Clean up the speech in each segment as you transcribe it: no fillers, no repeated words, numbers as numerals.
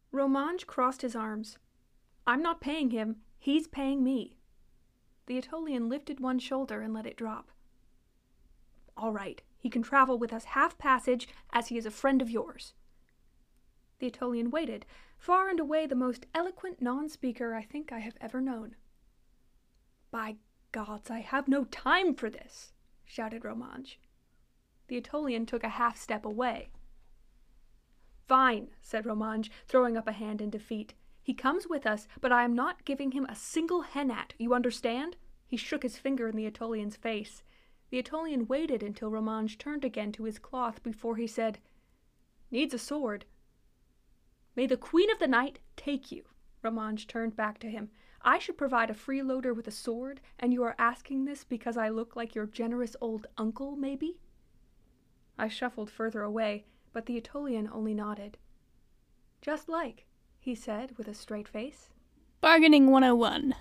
Romanj crossed his arms. I'm not paying him, he's paying me. The Aetolian lifted one shoulder and let it drop. All right, he can travel with us half passage as he is a friend of yours. The Aetolian waited, far and away the most eloquent non-speaker I think I have ever known. By gods, I have no time for this, shouted Romanj. The Aetolian took a half step away. Fine, said Romanj, throwing up a hand in defeat. He comes with us, but I am not giving him a single henat, you understand? He shook his finger in the Aetolian's face. The Aetolian waited until Romanj turned again to his cloth before he said, Needs a sword. May the Queen of the Night take you. Romanj turned back to him. I should provide a freeloader with a sword, and you are asking this because I look like your generous old uncle, maybe? I shuffled further away, but the Aetolian only nodded. Just like, he said with a straight face. Bargaining 101.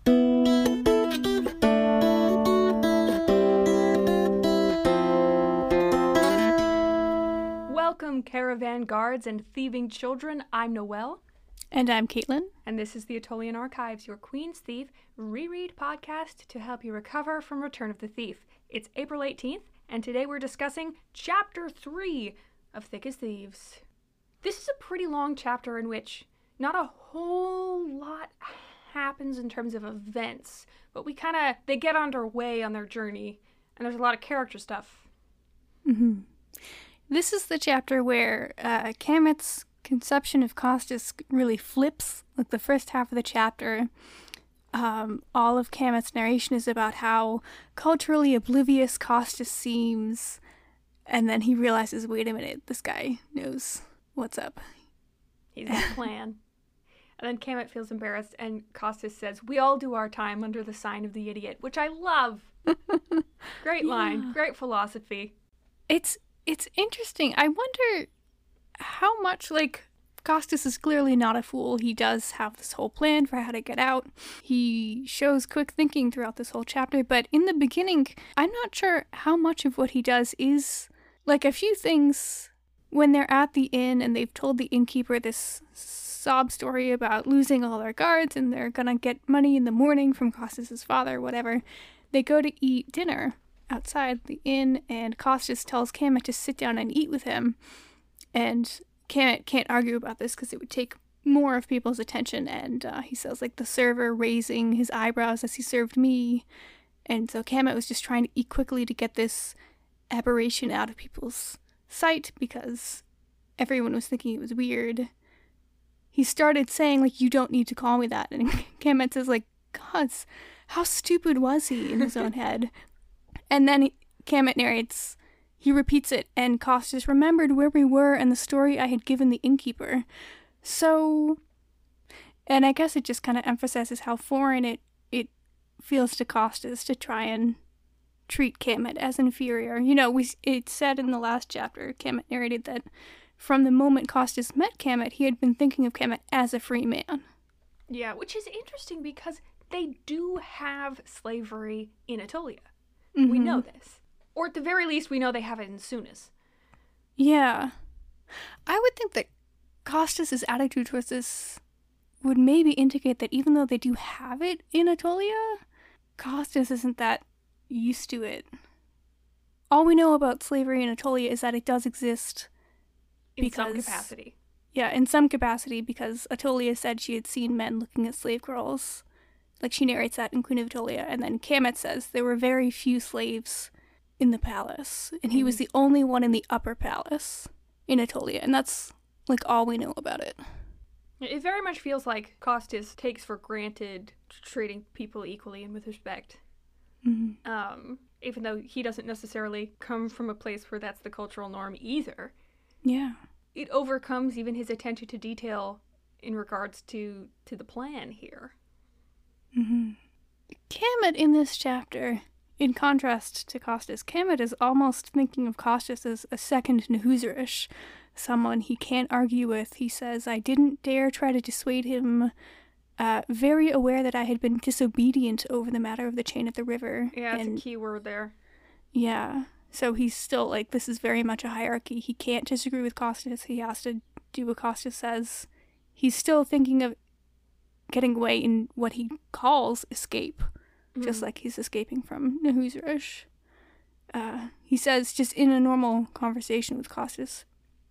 Welcome, caravan guards and thieving children. I'm Noelle. And I'm Caitlin. And this is the Aetolian Archives, your Queen's Thief reread podcast to help you recover from Return of the Thief. It's April 18th, and today we're discussing Chapter 3 of Thick as Thieves. This is a pretty long chapter in which not a whole lot happens in terms of events, but they get underway on their journey, and there's a lot of character stuff. Mm-hmm. This is the chapter where Kamet's conception of Costas really flips. Like the first half of the chapter, all of Kamet's narration is about how culturally oblivious Costas seems, and then he realizes, wait a minute, this guy knows what's up. He's got a plan. And then Kamet feels embarrassed, and Costas says, we all do our time under the sign of the idiot, which I love. Great line, great philosophy. It's interesting. I wonder how much, Costas is clearly not a fool. He does have this whole plan for how to get out. He shows quick thinking throughout this whole chapter, but in the beginning, I'm not sure how much of what he does is, a few things when they're at the inn and they've told the innkeeper this sob story about losing all their guards and they're gonna get money in the morning from Costas' father, whatever. They go to eat dinner outside the inn, and Costas tells Kamet to sit down and eat with him, and Kamet can't argue about this because it would take more of people's attention, and he says, the server raising his eyebrows as he served me, and so Kamet was just trying to eat quickly to get this aberration out of people's sight because everyone was thinking it was weird. He started saying, you don't need to call me that, and Kamet says, gods, how stupid was he in his own head? And then Kamet narrates, he repeats it, and Costas remembered where we were and the story I had given the innkeeper. So, and I guess it just kind of emphasizes how foreign it feels to Costas to try and treat Kamet as inferior. It said in the last chapter, Kamet narrated that from the moment Costas met Kamet, he had been thinking of Kamet as a free man. Yeah, which is interesting because they do have slavery in Aetolia. Mm-hmm. We know this. Or at the very least, we know they have it in Sunis. Yeah. I would think that Costas' attitude towards this would maybe indicate that even though they do have it in Aetolia, Costas isn't that used to it. All we know about slavery in Aetolia is that it does exist in some capacity. Yeah, in some capacity, because Aetolia said she had seen men looking at slave girls. She narrates that in Queen of Aetolia, and then Kamet says there were very few slaves in the palace, and he was the only one in the upper palace in Aetolia, and that's, all we know about it. It very much feels like Costas takes for granted treating people equally and with respect. Mm-hmm. Even though he doesn't necessarily come from a place where that's the cultural norm either. Yeah. It overcomes even his attention to detail in regards to the plan here. Mm-hmm. Kamet in this chapter, in contrast to Costas, Kamet is almost thinking of Costas as a second Nahuzarish, someone he can't argue with. He says, I didn't dare try to dissuade him, very aware that I had been disobedient over the matter of the chain at the river. Yeah, that's a key word there. Yeah, so he's still this is very much a hierarchy. He can't disagree with Costas. He has to do what Costas says, he's still thinking of getting away in what he calls escape, just like he's escaping from Nahusrish. He says, just in a normal conversation with Costas,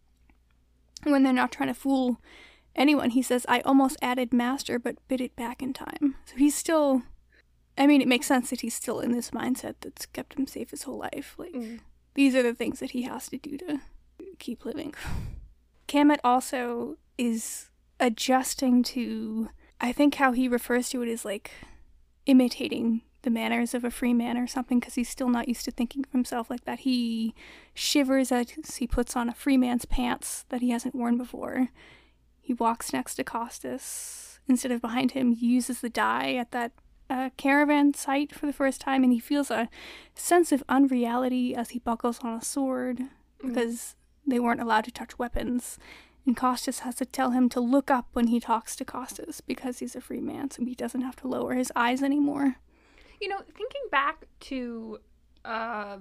when they're not trying to fool anyone, he says, I almost added master, but bit it back in time. So he's still, I mean, it makes sense that he's still in this mindset that's kept him safe his whole life. Like, these are the things that he has to do to keep living. Kamet also is adjusting to, I think how he refers to it is like imitating the manners of a free man or something, because he's still not used to thinking of himself like that. He shivers as he puts on a free man's pants that he hasn't worn before. He walks next to Costas instead of behind him. He uses the dye at that caravan site for the first time, and he feels a sense of unreality as he buckles on a sword, because they weren't allowed to touch weapons. And Costas has to tell him to look up when he talks to Costas because he's a free man, so he doesn't have to lower his eyes anymore. You know, thinking back to A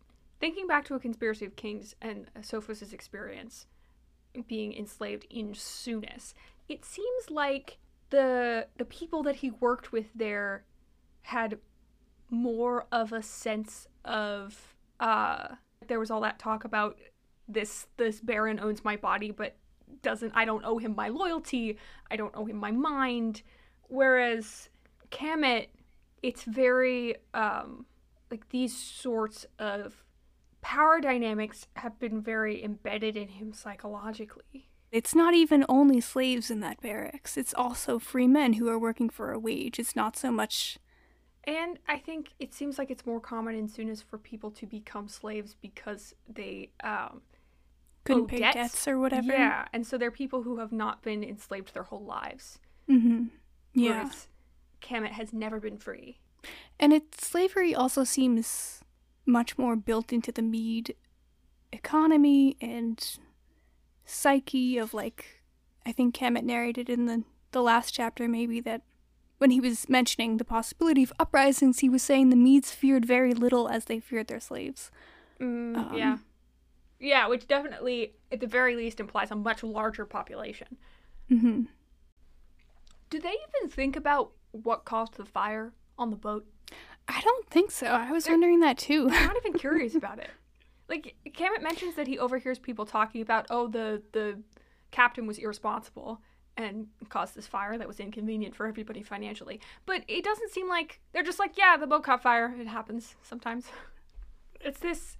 Conspiracy of Kings and Sophos' experience being enslaved in Sunis, it seems like the people that he worked with there had more of a sense of there was all that talk about this baron owns my body, but I don't owe him my loyalty, I don't owe him my mind. Whereas Kamet, it's very like these sorts of power dynamics have been very embedded in him psychologically. It's not even only slaves in that barracks. It's also free men who are working for a wage. It's not so much... And I think it seems like it's more common in Sunis for people to become slaves because they couldn't pay debts or whatever. Yeah, and so they're people who have not been enslaved their whole lives. Mm-hmm. Yeah. Whereas Kamet has never been free. And slavery also seems much more built into the Mead economy and psyche of, like, I think Kamet narrated in the last chapter maybe that when he was mentioning the possibility of uprisings, he was saying the Meads feared very little as they feared their slaves. Yeah. Yeah, which definitely, at the very least, implies a much larger population. Mm-hmm. Do they even think about what caused the fire on the boat? I don't think so. I was wondering that too. I'm not even curious about it. Like, Kamet mentions that he overhears people talking about, oh, the captain was irresponsible and caused this fire that was inconvenient for everybody financially. But it doesn't seem like, they're just like, yeah, the boat caught fire. It happens sometimes. It's this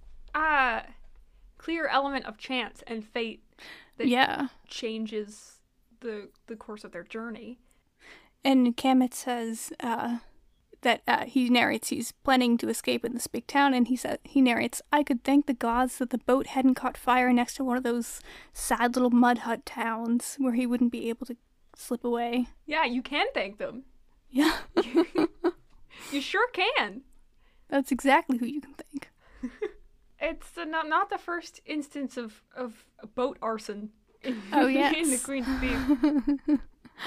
clear element of chance and fate that changes the course of their journey. And Kamet says that he narrates he's planning to escape in this big town, and he narrates, I could thank the gods that the boat hadn't caught fire next to one of those sad little mud hut towns where he wouldn't be able to slip away. Yeah, you can thank them. Yeah. You sure can. That's exactly who you can thank. It's not the first instance of boat arson in the Queen's Thief.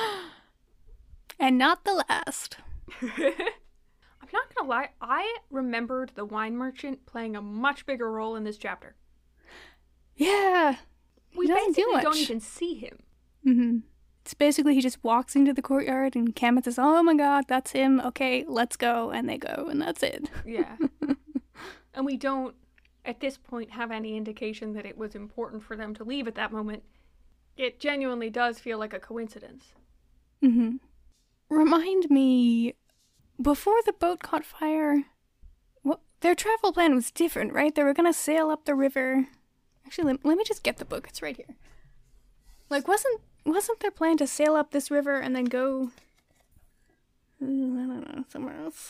And not the last. I'm not gonna lie, I remembered the wine merchant playing a much bigger role in this chapter. Yeah. We basically don't even see him. Mm-hmm. It's basically he just walks into the courtyard and Kamet says, oh my god, that's him. Okay, let's go. And they go, and that's it. Yeah. And we don't, at this point, have any indication that it was important for them to leave at that moment. It genuinely does feel like a coincidence. Mm-hmm. Remind me, before the boat caught fire, their travel plan was different, right? They were going to sail up the river. Actually, let me just get the book. It's right here. Like, wasn't their plan to sail up this river and then go, I don't know, somewhere else?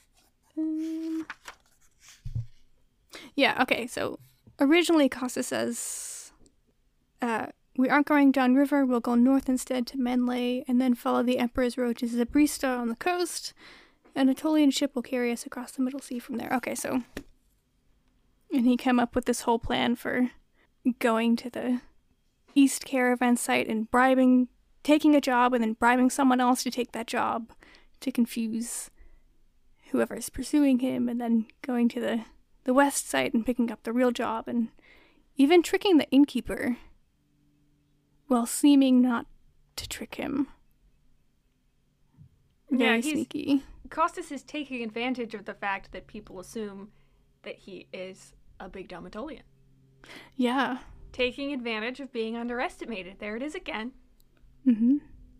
Yeah, okay, so originally Costa says, we aren't going downriver, we'll go north instead to Menlay, and then follow the Emperor's Road to Zabrista on the coast. An Anatolian ship will carry us across the Middle Sea from there. Okay, so... And he came up with this whole plan for going to the East Caravan site and taking a job and then bribing someone else to take that job to confuse whoever's pursuing him, and then going to the West site and picking up the real job, and even tricking the innkeeper while seeming not to trick him. Very sneaky. Costas is taking advantage of the fact that people assume that he is a big dumb Aetolian. Yeah. Taking advantage of being underestimated. There it is again. Mm-hmm.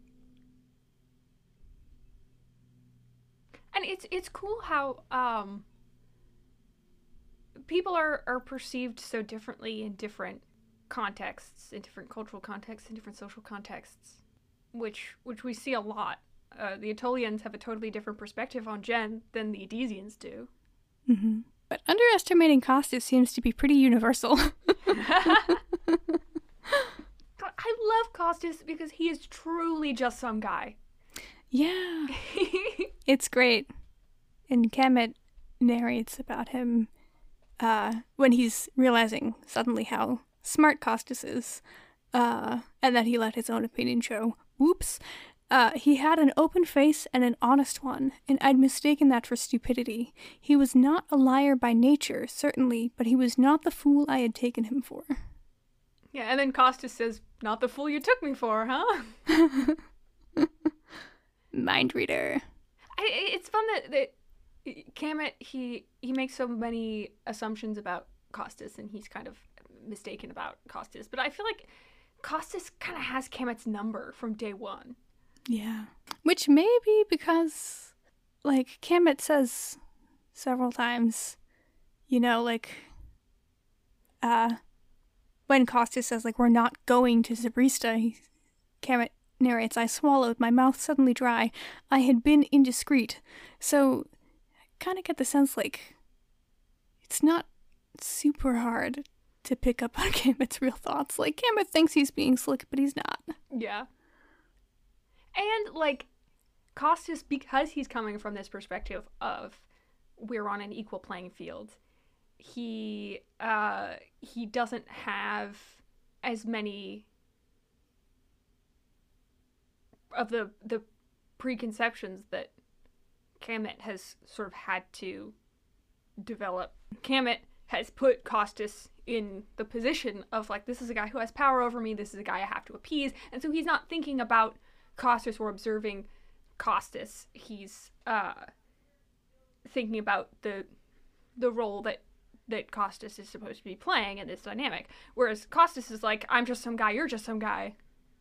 And it's cool how people are perceived so differently in different contexts, in different cultural contexts, in different social contexts, which we see a lot. The Aetolians have a totally different perspective on Jen than the Edesians do. Mm-hmm. But underestimating Costas seems to be pretty universal. God, I love Costas because he is truly just some guy. Yeah. It's great. And Kemet narrates about him when he's realizing suddenly how smart Costas is, and that he let his own opinion show. Whoops. He had an open face and an honest one, and I'd mistaken that for stupidity. He was not a liar by nature, certainly, but he was not the fool I had taken him for. Yeah, and then Costas says, "Not the fool you took me for, huh?" Mind reader. It's fun that Kemet, he makes so many assumptions about Costas, and he's kind of mistaken about Costas. But I feel like Costas kind of has Kemet's number from day one. Yeah. Which may be because, like, Kemet says several times, you know, like, when Costas says, like, we're not going to Zabrista, Kemet narrates, I swallowed, my mouth suddenly dry. I had been indiscreet. So, I kind of get the sense, like, it's not super hard to pick up on Kemet's real thoughts. Like, Kemet thinks he's being slick, but he's not. Yeah. And, like, Costas, because he's coming from this perspective of we're on an equal playing field, he doesn't have as many of the preconceptions that Kemet has sort of had to develop. Kemet has put Costas in the position of, like, this is a guy who has power over me, this is a guy I have to appease, and so he's not thinking about Costas or observing Costas. He's thinking about the role that Costas is supposed to be playing in this dynamic. Whereas Costas is like, I'm just some guy, you're just some guy.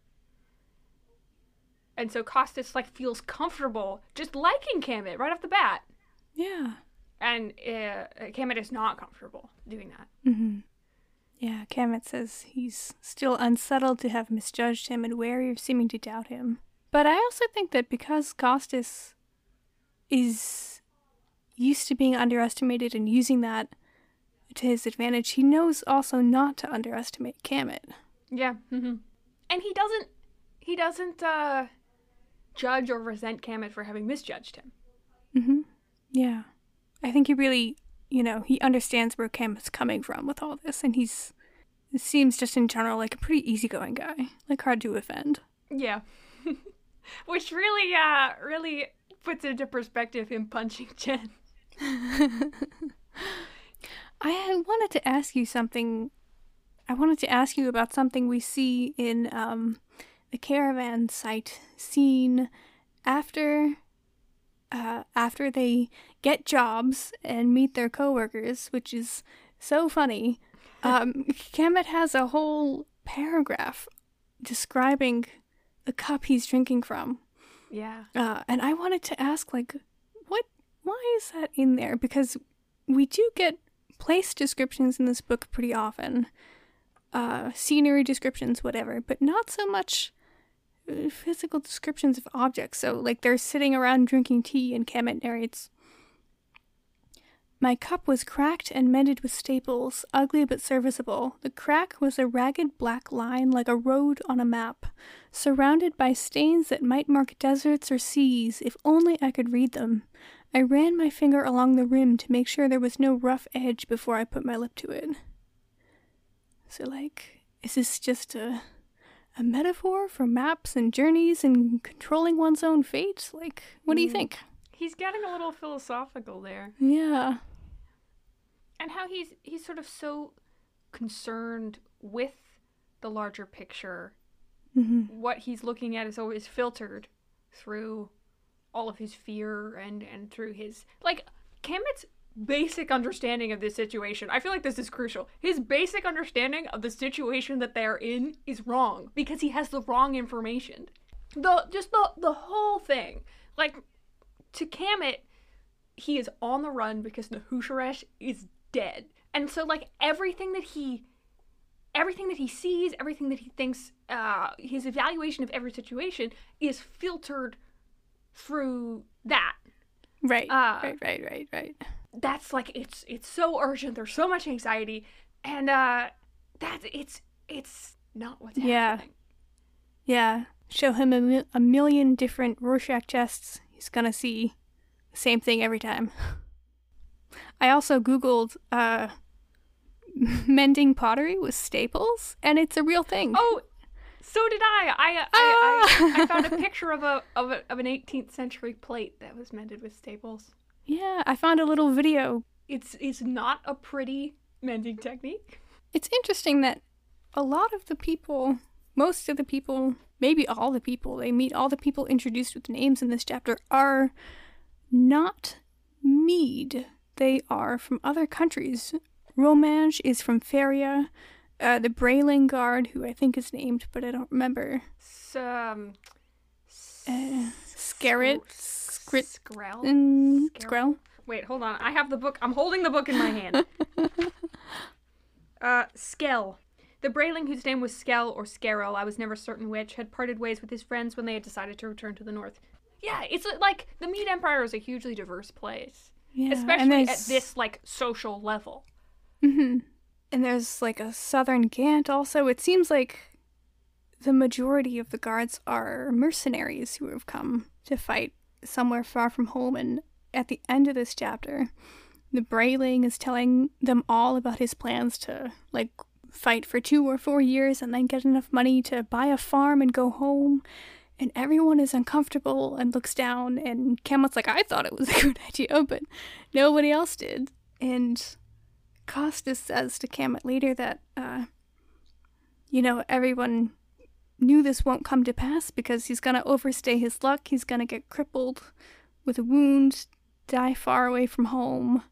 And so Costas, like, feels comfortable just liking Kemet right off the bat. Yeah. And Kemet is not comfortable doing that. Mm-hmm. Yeah, Kemet says he's still unsettled to have misjudged him and wary of seeming to doubt him. But I also think that because Costas is used to being underestimated and using that to his advantage, he knows also not to underestimate Kemet. Yeah. Mm-hmm. And he doesn't judge or resent Kemet for having misjudged him. Mm-hmm. Yeah. I think he really, he understands where Kemet's coming from with all this, and it seems just in general like a pretty easygoing guy, like hard to offend. Yeah. Which really puts into perspective him punching Jen. I wanted to ask you something. I wanted to ask you about something we see in the caravan site scene after they get jobs and meet their coworkers, which is so funny. Kemet has a whole paragraph describing the cup he's drinking from. Yeah. And I wanted to ask, like, why is that in there? Because we do get place descriptions in this book pretty often. Scenery descriptions, whatever, but not so much physical descriptions of objects. So, like, they're sitting around drinking tea, and Kemet narrates, my cup was cracked and mended with staples, ugly but serviceable. The crack was a ragged black line like a road on a map, surrounded by stains that might mark deserts or seas, if only I could read them. I ran my finger along the rim to make sure there was no rough edge before I put my lip to it. So, like, is this just a metaphor for maps and journeys and controlling one's own fate? Like, what do you think? He's getting a little philosophical there. Yeah. And how he's sort of so concerned with the larger picture what he's looking at is always filtered through all of his fear and through his, like, Kammet's basic understanding of this situation. I feel like this is crucial. His basic understanding of the situation that they're in is wrong because he has the wrong information. The whole thing. Like, to Kammet, he is on the run because Nahusharesh is dead. And so, like, everything that he sees, everything that he thinks, his evaluation of every situation is filtered through that. Right. Right. That's, like, it's so urgent. There's so much anxiety, and it's not what's happening. Yeah. Show him a million different Rorschach tests. He's gonna see the same thing every time. I also Googled mending pottery with staples, and it's a real thing. Oh, so did I. I found a picture of an 18th century plate that was mended with staples. Yeah, I found a little video. It's not a pretty mending technique. It's interesting that a lot of the people, most of the people, maybe all the people they meet, all the people introduced with names in this chapter are not Mede. They are from other countries. Romansh is from Feria. The Brayling Guard, who I think is named, but I don't remember. Scarret? Skrell? Wait, hold on. I have the book. I'm holding the book in my hand. Skell. The Brayling, whose name was Skell or Scarrow, I was never certain which, had parted ways with his friends when they had decided to return to the north. Yeah, it's like, the Mede Empire is a hugely diverse place. Yeah, especially at this, like, social level. Mm-hmm. And there's, like, a southern Gant also. It seems like the majority of the guards are mercenaries who have come to fight somewhere far from home. And at the end of this chapter, the Brayling is telling them all about his plans to, like, fight for 2 or 4 years and then get enough money to buy a farm and go home. And everyone is uncomfortable and looks down, and Kamlet's like, I thought it was a good idea, but nobody else did. And Costas says to Kammet later that, everyone knew this won't come to pass because he's going to overstay his luck, he's going to get crippled with a wound, die far away from home.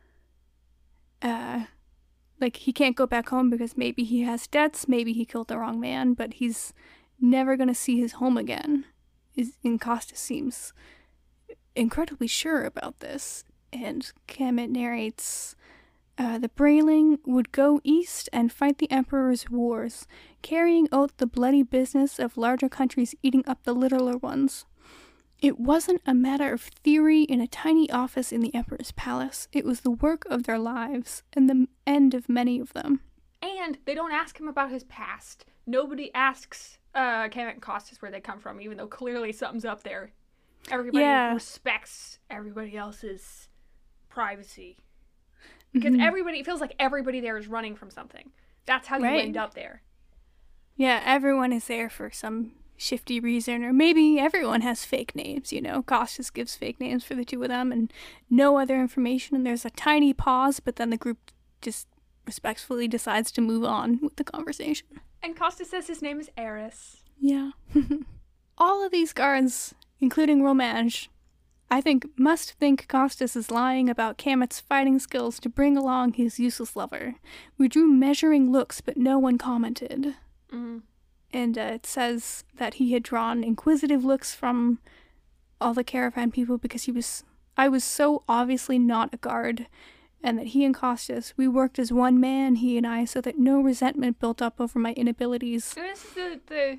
Like, he can't go back home because maybe he has debts, maybe he killed the wrong man, but he's never going to see his home again. And Costas seems incredibly sure about this. And Kammet narrates, the Brayling would go east and fight the Emperor's wars, carrying out the bloody business of larger countries eating up the littler ones. It wasn't a matter of theory in a tiny office in the Emperor's palace. It was the work of their lives, and the end of many of them. And they don't ask him about his past. Nobody asks Kammet and Costas where they come from, even though clearly something's up there. Everybody respects everybody else's privacy. Because it feels like everybody there is running from something. That's how you end up there. Yeah, everyone is there for some shifty reason, or maybe everyone has fake names, Costas gives fake names for the two of them and no other information, and there's a tiny pause, but then the group just respectfully decides to move on with the conversation. And Costas says his name is Eris. Yeah. All of these guards, including Romansh, I think must think Costas is lying about Kammet's fighting skills to bring along his useless lover. We drew measuring looks, but no one commented. Mm-hmm. And it says that he had drawn inquisitive looks from all the caravan people because I was so obviously not a guard, and that he and Costas, we worked as one man, he and I, so that no resentment built up over my inabilities. And this is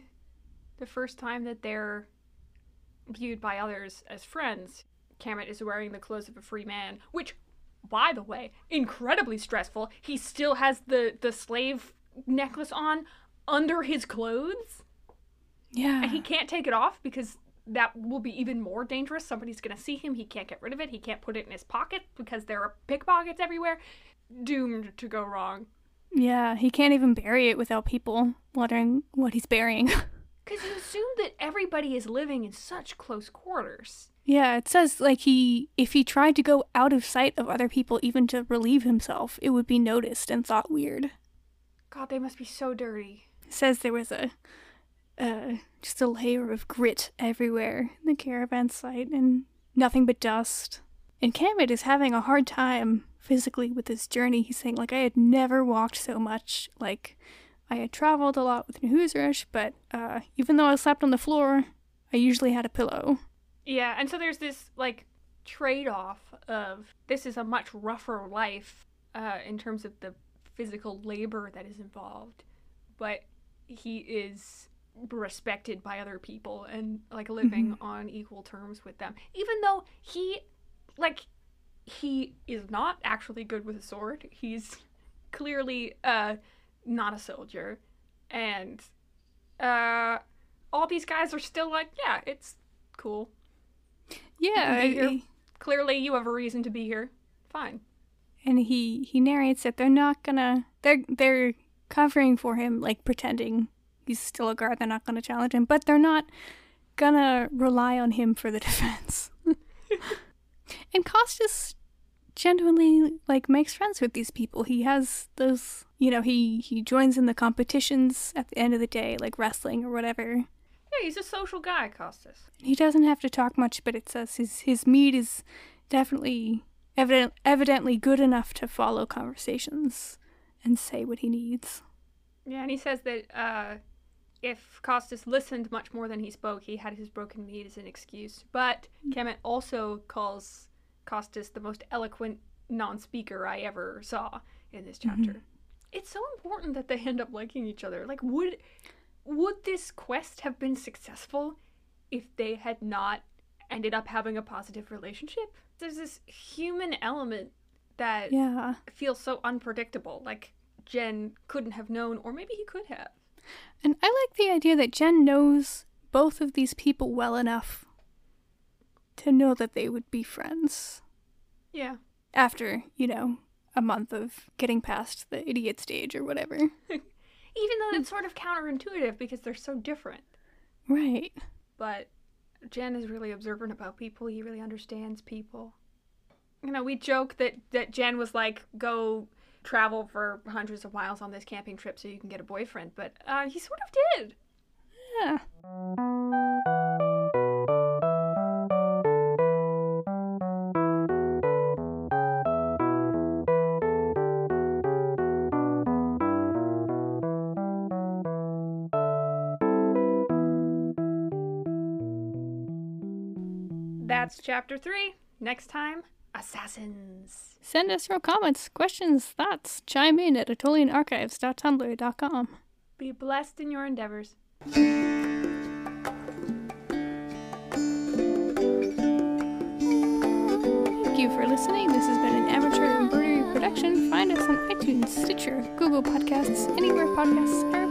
the first time that they're viewed by others as friends. Kammet is wearing the clothes of a free man, which, by the way, incredibly stressful. He still has the slave necklace on under his clothes. Yeah. And he can't take it off because that will be even more dangerous. Somebody's going to see him. He can't get rid of it. He can't put it in his pocket because there are pickpockets everywhere. Doomed to go wrong. Yeah, he can't even bury it without people wondering what he's burying. Because you assume that everybody is living in such close quarters. Yeah, it says, like, if he tried to go out of sight of other people even to relieve himself, it would be noticed and thought weird. God, they must be so dirty. It says there was just a layer of grit everywhere in the caravan site and nothing but dust. And Kemet is having a hard time physically with this journey. He's saying, like, I had never walked so much. Like, I had traveled a lot with Nahusrish, but even though I slept on the floor, I usually had a pillow. Yeah, and so there's this, like, trade-off of this is a much rougher life in terms of the physical labor that is involved, but he is respected by other people and, like, living on equal terms with them. Even though he is not actually good with a sword. He's clearly not a soldier. And all these guys are still like, yeah, it's cool. Yeah. Clearly you have a reason to be here. Fine. And he narrates that they're not gonna... They're covering for him, like, pretending he's still a guard. They're not gonna challenge him. But they're not gonna rely on him for the defense. And Costas genuinely, like, makes friends with these people. He has those, you know, he joins in the competitions at the end of the day, like wrestling or whatever. Yeah, he's a social guy, Costas. He doesn't have to talk much, but it says his meat is definitely evidently good enough to follow conversations and say what he needs. Yeah, and he says that if Costas listened much more than he spoke, he had his broken meat as an excuse. But Kemet also calls Costas the most eloquent non-speaker I ever saw in this chapter. It's so important that they end up liking each other. Like, would this quest have been successful if they had not ended up having a positive relationship? There's this human element that feels so unpredictable. Like, Jen couldn't have known, or maybe he could have. And I like the idea that Jen knows both of these people well enough to know that they would be friends. Yeah. After, you know, a month of getting past the idiot stage or whatever. Even though it's sort of counterintuitive because they're so different. Right. But Jen is really observant about people. He really understands people. You know, we joke that Jen was like, go travel for hundreds of miles on this camping trip so you can get a boyfriend, but he sort of did. Yeah. That's chapter 3. Next time, assassins. Send us your comments, questions, thoughts. Chime in at AetolianArchives.tumblr.com. Be blessed in your endeavors. Thank you for listening. This has been an amateur embroidery production. Find us on iTunes, Stitcher, Google Podcasts, anywhere podcasts are